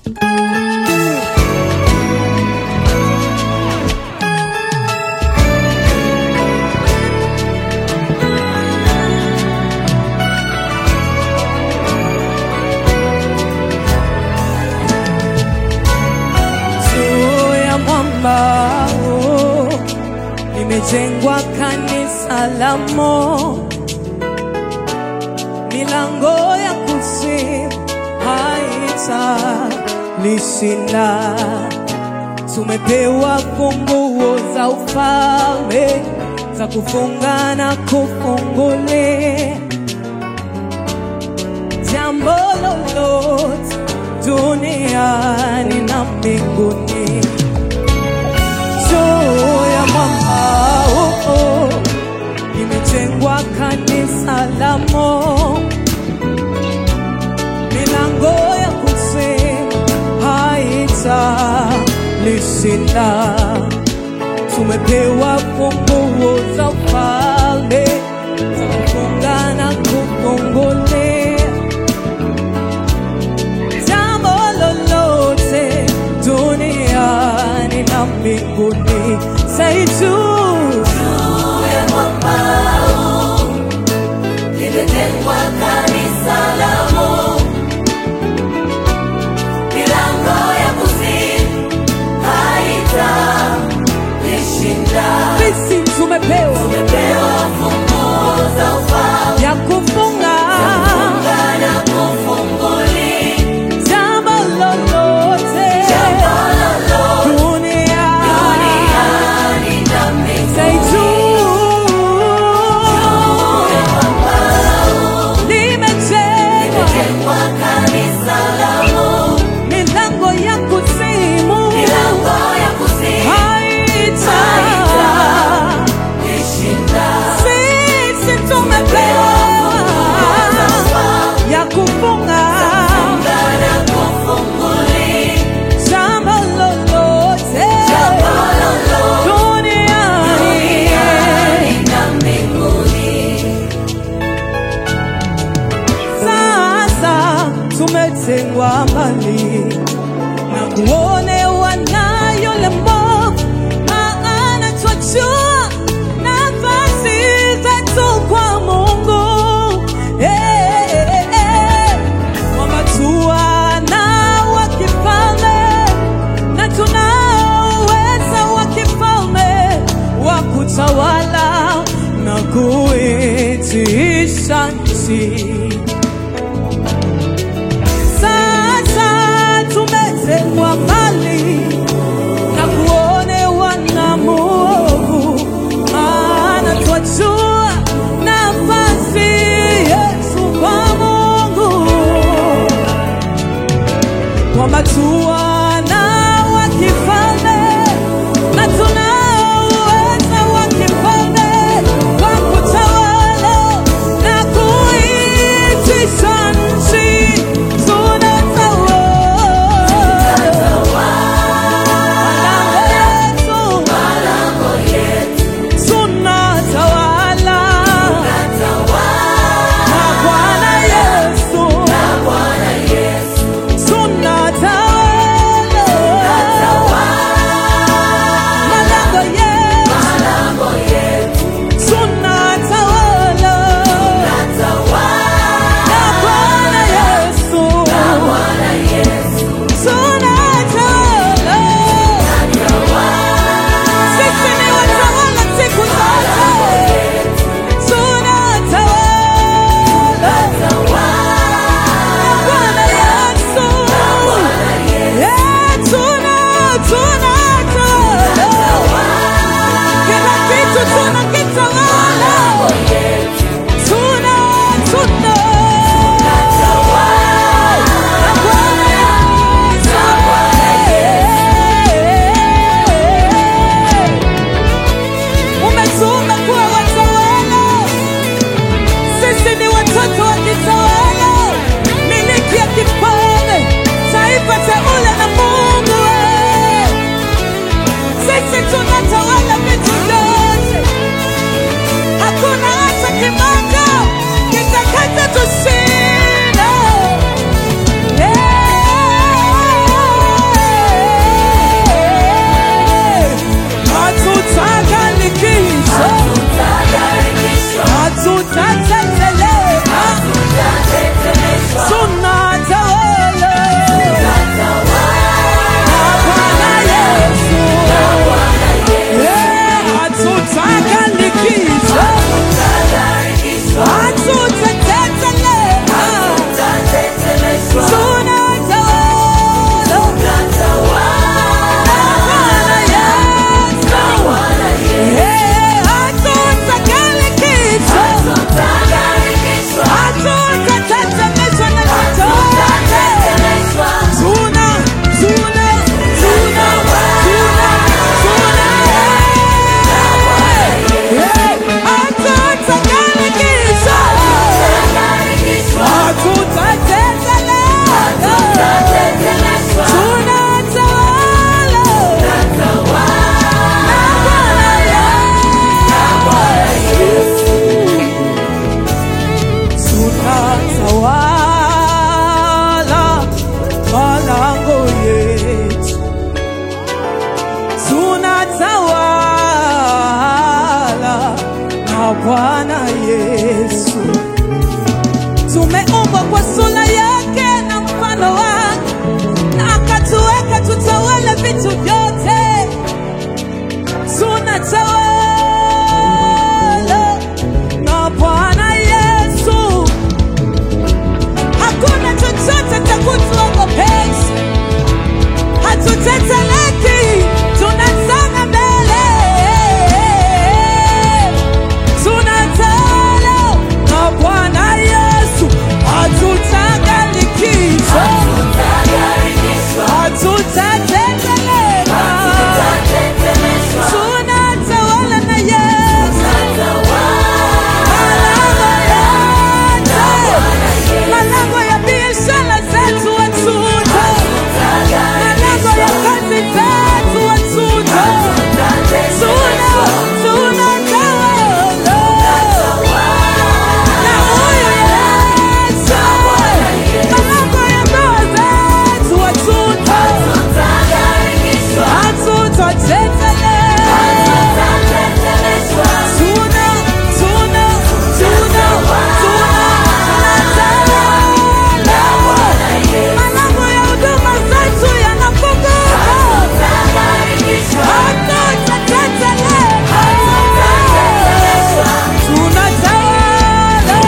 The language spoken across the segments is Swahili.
Nimejengwa kanisa la Mungu, milango ya kuzimu haitalishinda. Tumepewa funguo za ufalme, za kufunga na kufungulia. Jambo lolote duniani na mbinguni, juu ya mwamba imejengwa kanisa la Mungu, milango ya kuzimu haitalishinda. Tumepewa funguo za ufalme, za kufunga na kufungulia. Jambo lolote duniani na mbinguni, say juu ya mwamba limejengwa kanisa la Mungu, milango ya kuzimu haitalishinda. sisi tumepewa Funguo za ufalme, ya kufunga na kufungulia. jambo lolote duniani na mbinguni, say juu limejengwa kanisa la Mungu, milango ya kuzimu haitalishinda. sisi tumepewa ya kufunga na kufungulia. jambo lolote duniani na mbinguni, sasa tumetengwa mbali na kuonewa na yule mwovu, maana twajua nafasi zetu kwa Mungu. Kwamba tuwana wa kifalme na tunao uweza wa kifalme wa kutawala na kuitisha nchi. Sasa tumetengwa mbali na kuonewa na mwovu, maana twajua nafasi yetu kwa Mungu. Kwamba tuwana wa kifalme na tunao uweza wa kifalme wa kutawala na kuitisha nchi. Tunatawala Bwana Yesu. Tumeumbwa kwa sura yake na mfano wake, na akatuweka tutawale vitu vyote. Tunatawala na Bwana Yesu. Hakuna chochote cha kutuogopesha. Hatuteteleki, tunasonga mbele. Tunatawala na Bwana Yesu. Hatutagarikishwa, hatutateteleka. Tunatawala na Yesu. Malango ya biashara zetu watuta, malango ya kazi zetu watuta. Tunatawala na huyu Yesu. Malango ya ndoa zetu watuta, hatutateteleka. Malango ya huduma zetu yanafunguka, hatutateteleka. Tunatawala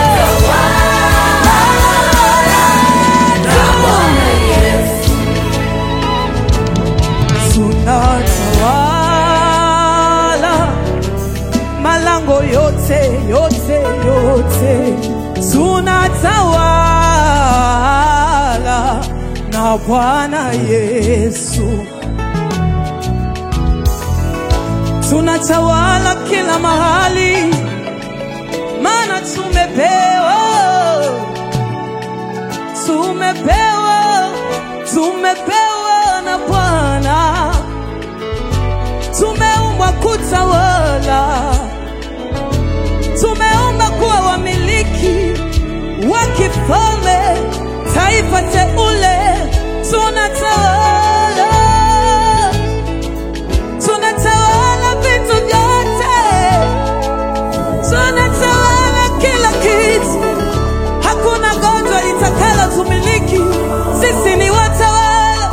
malango yote yote yote. Tunatawala na Bwana Yesu. Tunatawala kila mahali, maana tumepewa na Bwana. Tumeumbwa kutawala, tumeumbwa kuwa wamiliki wa kifalme, taifa teule. Tunatawala, tunatawala vitu vyote, tunatawala kila kitu. Hakuna gonjwa litakalo tumiliki, sisi ni watawala.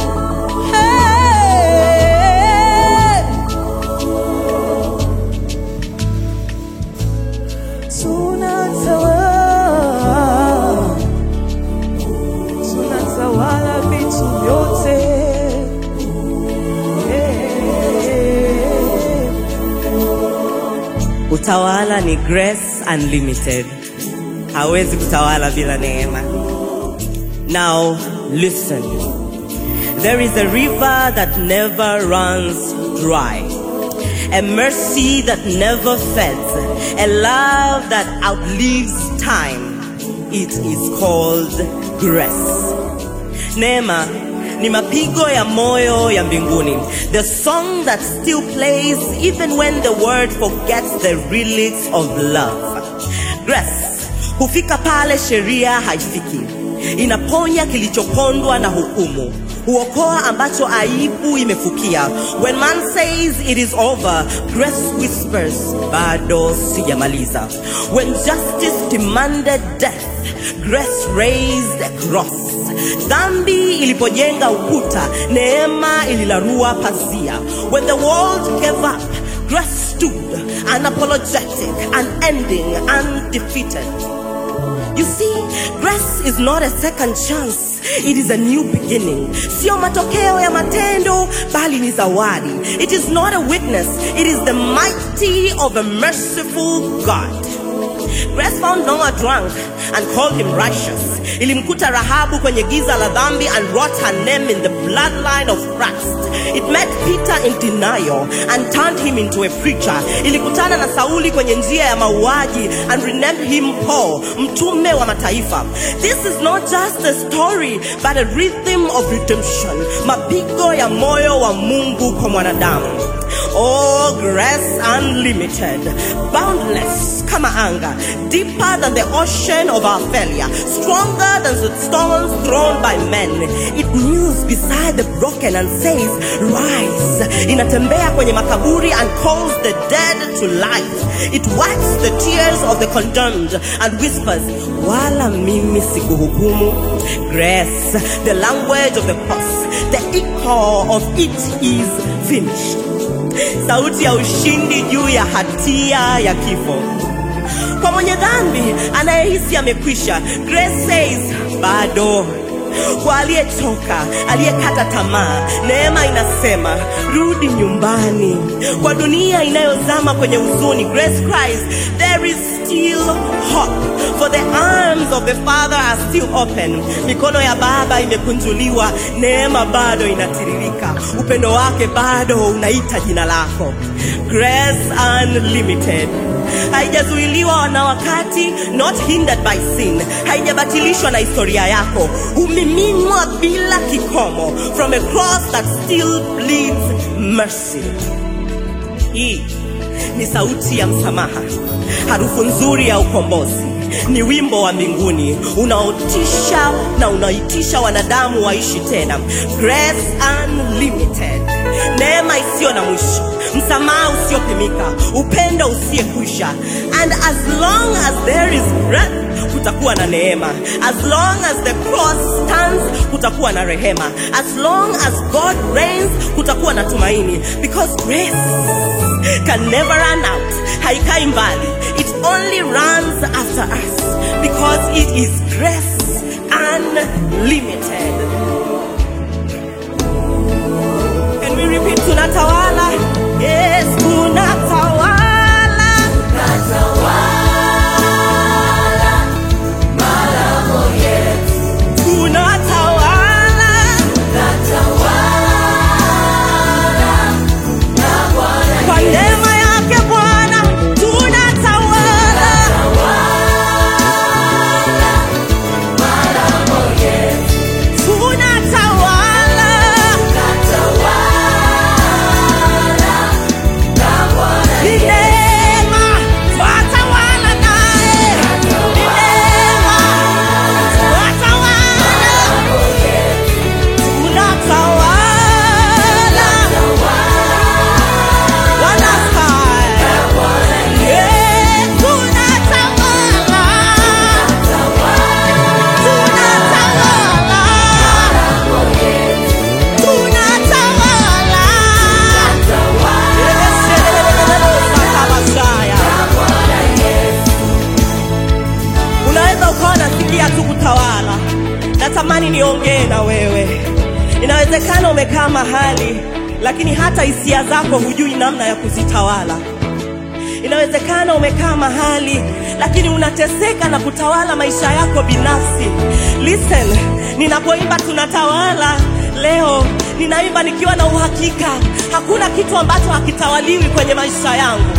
Tunatawala vitu vyote. Utawala ni Grace Unlimited. Hawezi kutawala bila neema. Now listen. There is a river that never runs dry, a mercy that never fades, a love that outlives time. It is called grace. Neema ni mapigo ya moyo ya mbinguni, the song that still plays even when the world forgets the lyrics of love. Grace hufika pale sheria haifiki, inaponya kilichopondwa na hukumu, huokoa ambacho aibu imefukia. When man says it is over, grace whispers, bado sijamaliza. When justice demanded death, grace raised a cross. Dhambi ilipojenga ukuta, neema ililarua pazia. When the world gave up, grace stood, unapologetic, unending, undefeated. You see, grace is not a second chance. It is a new beginning. Sio matokeo ya matendo, bali ni zawadi. It is not a weakness. It is the mighty of a merciful God. Grace found Noah drunk and called him righteous. Ilimkuta Rahabu kwenye giza la dhambi and wrote her name in the bloodline of Christ. It met Peter in denial and turned him into a preacher. Ilikutana na Sauli kwenye njia ya mauaji and renamed him Paul, mtume wa mataifa. This is not just a story, but a rhythm of redemption. Mapigo ya moyo wa Mungu kwa mwanadamu. Oh, grace unlimited, boundless kama anga, deeper than the ocean of our failure, stronger than the stones thrown by men. It kneels beside the broken and says, rise. Inatembea kwenye makaburi and calls the dead to life. It wipes the tears of the condemned and whispers, wala mimi sikuhukumu. Grace, the language of the cross, the echo of it is finished. Sauti ya ushindi juu ya hatia ya kifo. Kwa mwenye dhambi anayehisi amekwisha, grace says bado. Kwa aliyechoka, aliyekata tamaa, neema inasema rudi nyumbani. Kwa dunia inayozama kwenye huzuni, grace cries there is still hope, for the arms of the Father are still open. Mikono ya Baba imekunjuliwa, neema bado inatiririka, upendo wake bado unaita jina lako. Grace unlimited, haijazuiliwa na wakati, not hindered by sin. Haijabatilishwa na historia yako, umiminwa bila kikomo from a cross that still bleeds mercy. Hii ni sauti ya msamaha, harufu nzuri ya ukombozi. Ni wimbo wa mbinguni unaotisha na unaitisha wanadamu waishi tena. Grace unlimited, neema isiyo na mwisho, msamaha usiopimika, upendo usiyekwisha. And as long as there is breath, kutakuwa na neema. As long as the cross stands, kutakuwa na rehema. As long as God reigns, kutakuwa na tumaini. Because grace can never run out. Haikai mbali. It only runs after us. Because it is grace unlimited. Can we repeat? Tunatawala. Yes, tunatawala. Tunatawala. Malango yetu. Tunatawala. Tunatawala. Na Bwana Kwa neema yake Bwana, tunatawala. Tunatawala. Malango yetu. Tunatawala. Tunatawala. Na Bwana Ni neema, twatawala naye. Ni neema, twatawala. Tunatawala. Wanaskai. Yeah, tunatawala. Tunatawala. Tunatawala. Unaweza ukawa nasikia tu kutawala. Natamani niongee na wewe. Inawezekana umekaa mahali, lakini hata hisia zako hujui namna ya kuzitawala. Inawezekana umekaa mahali, lakini unateseka na kutawala maisha yako binafsi. Listen, ninapoimba tunatawala leo, ninaimba nikiwa na uhakika hakuna kitu ambacho hakitawaliwi kwenye maisha yangu.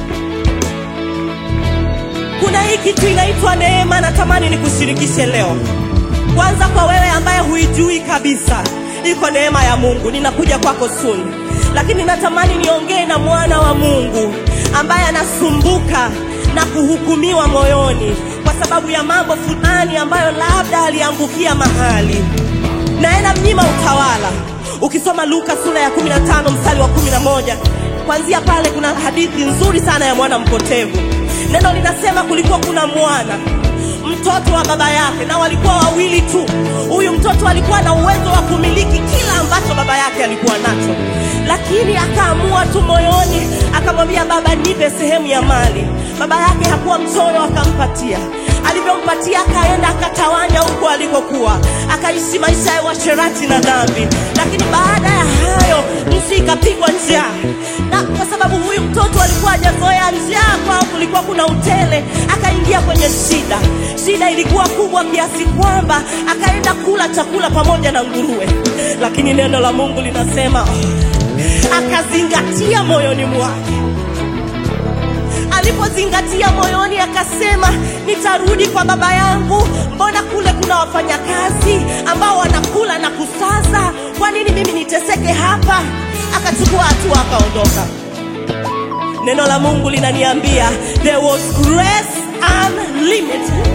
Kuna hii kitu inaitwa neema, natamani nikushirikishe leo. Kwanza kwa wewe ambaye huijui kabisa, iko neema ya Mungu. Ninakuja kwako soon. Lakini natamani niongee na mwana wa Mungu ambaye anasumbuka na kuhukumiwa moyoni kwa sababu ya mambo fulani ambayo labda aliangukia mahali. Naenda mnyima utawala. Ukisoma Luka sura ya 15 mstari wa 11, kuanzia pale kuna hadithi nzuri sana ya mwana mpotevu. Neno linasema kulikuwa kuna mwana, mtoto wa baba yake, na walikuwa wawili tu. Huyu mtoto alikuwa na uwezo wa kumiliki kila ambacho baba yake alikuwa nacho, lakini akaamua tu moyoni, akamwambia baba, nipe sehemu ya mali. Baba yake hakuwa mchoyo, akampatia. Alivyompatia akaenda akatawanya huko alikokuwa, akaishi maisha ya uasherati na dhambi. Lakini baada ya hayo nchi ikapigwa njaa, na kwa sababu huyu mtoto alikuwa hajazoea njaa, kwao kulikuwa kuna utele, akaingia kwenye shida. Shida ilikuwa kubwa kiasi kwamba akaenda kula chakula pamoja na nguruwe. Lakini neno la Mungu linasema akazingatia moyoni mwake. Alipozingatia moyoni akasema, nitarudi kwa baba yangu, mbona kule kuna wafanyakazi ambao wanakula na kusaza, kwa nini mimi niteseke hapa? akachukua hatua akaondoka. Neno la Mungu linaniambia there was grace unlimited.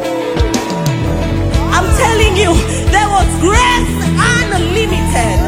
I'm telling you, there was grace unlimited.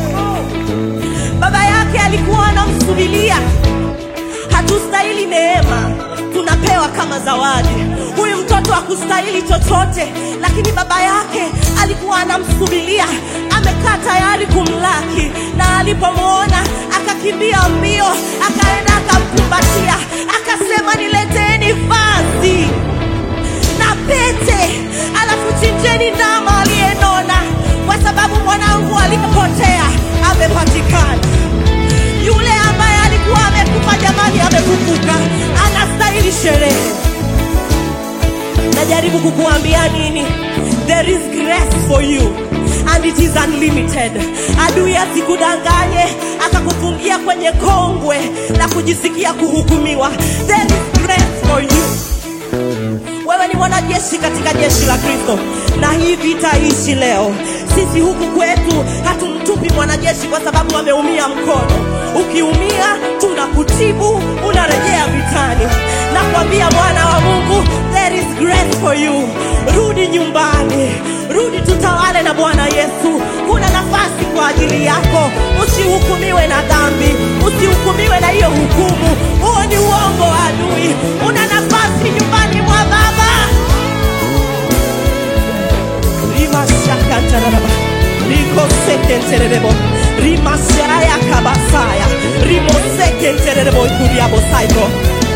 Baba yake alikuwa anamsubiria. Hatustahili neema, tunapewa kama zawadi. Huyu mtoto hakustahili chochote, lakini baba yake alikuwa anamsubiria, amekaa tayari kumlaki, na alipomwona akakimbia mbio, akaenda akamkumbatia, akasema nileteni vazi na pete, alafu chinjeni ndama aliyenona, kwa sababu mwanangu alipotea amepatikana. Yule ambaye alikuwa amekufa jamani amefufuka, anastahili sherehe. Najaribu kukuambia nini? There is grace for you and it is unlimited. Adui asikudanganye akakufungia kwenye kongwe na kujisikia kuhukumiwa. There is grace for you. Wewe ni mwanajeshi katika jeshi la Kristo, na hii vita ishi leo. Sisi huku kwetu hatumtupi mwanajeshi kwa sababu ameumia mkono. Ukiumia tunakutibu, unarejea vitani. Nakwambia mwana wa Mungu, there is grace for you. Rudi nyumbani, rudi tutawale na Bwana Yesu. Kuna nafasi kwa ajili yako. Usihukumiwe na dhambi, usihukumiwe na hiyo hukumu. Huo ni uongo wa adui. Una nafasi nyumbani mwa Baba. Rima shaka tararaba, liko seke tererebo, rima shaya kabasaya, rimo seke tererebo ikuriabo saiko.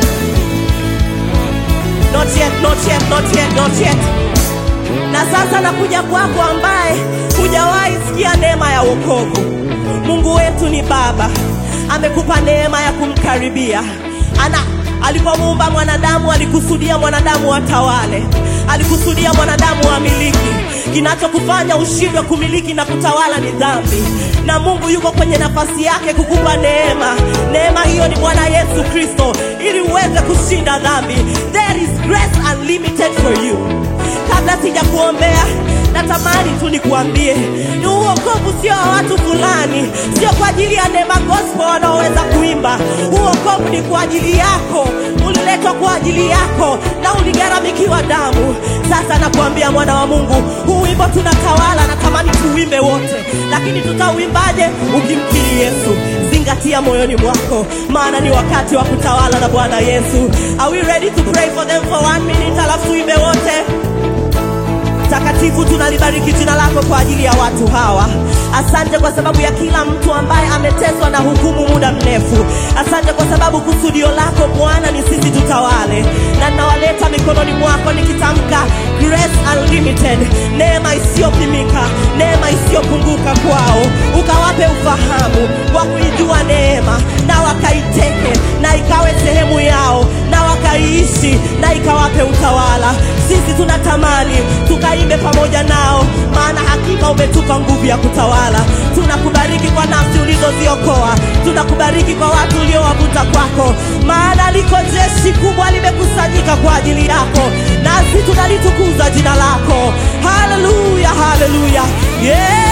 Not yet, not yet, not yet, not yet. Na sasa nakuja kwako ambaye hujawahi sikia neema ya wokovu. Mungu wetu ni Baba, amekupa neema ya kumkaribia. Alipomuumba mwanadamu alikusudia mwanadamu atawale, alikusudia mwanadamu amiliki. Kinachokufanya ushindwe kumiliki na kutawala ni dhambi, na Mungu yuko kwenye nafasi yake kukupa neema. Neema hiyo ni Bwana Yesu Kristo, ili uweze kushinda dhambi. There is grace unlimited for you. Kabla sijakuombea, natamani tu nikuambie, ni uokovu sio wa watu fulani, sio kwa ajili ya Neema Gospel wanaoweza kuimba. Uokovu ni kwa ajili yako, uliletwa kwa ajili yako, na uligharamikiwa damu. Sasa nakuambia mwana wa Mungu, huu wimbo tunatawala, natamani tuimbe wote, lakini tutauimbaje? Ukimkiri Yesu. Zingatia moyoni mwako, maana ni wakati wa kutawala na Bwana Yesu. Are we ready to pray for them for 1 minute? Alafu tuimbe wote. Takatifu, tunalibariki jina lako kwa ajili ya watu hawa. Asante kwa sababu ya kila mtu ambaye ameteswa na hukumu muda mrefu. Asante kwa sababu kusudio lako Bwana ni sisi tutawale, na nawaleta mikononi mwako nikitamka grace unlimited, neema isiyopimika, neema isiyopunguka kwao. Ukawape ufahamu wa kuijua neema, na wakaiteke na ikawe sehemu yao, na wakaiishi na ikawape utawala. Sisi tunatamani tukaimbe pamoja nao, maana hakika umetupa nguvu ya kutawala. Tunakubariki kwa nafsi ulizoziokoa, tunakubariki kwa watu uliowavuta kwako, maana liko jeshi kubwa limekusanyika kwa ajili yako, nasi tunalitukuza jina lako. Hallelujah, hallelujah. Yeah.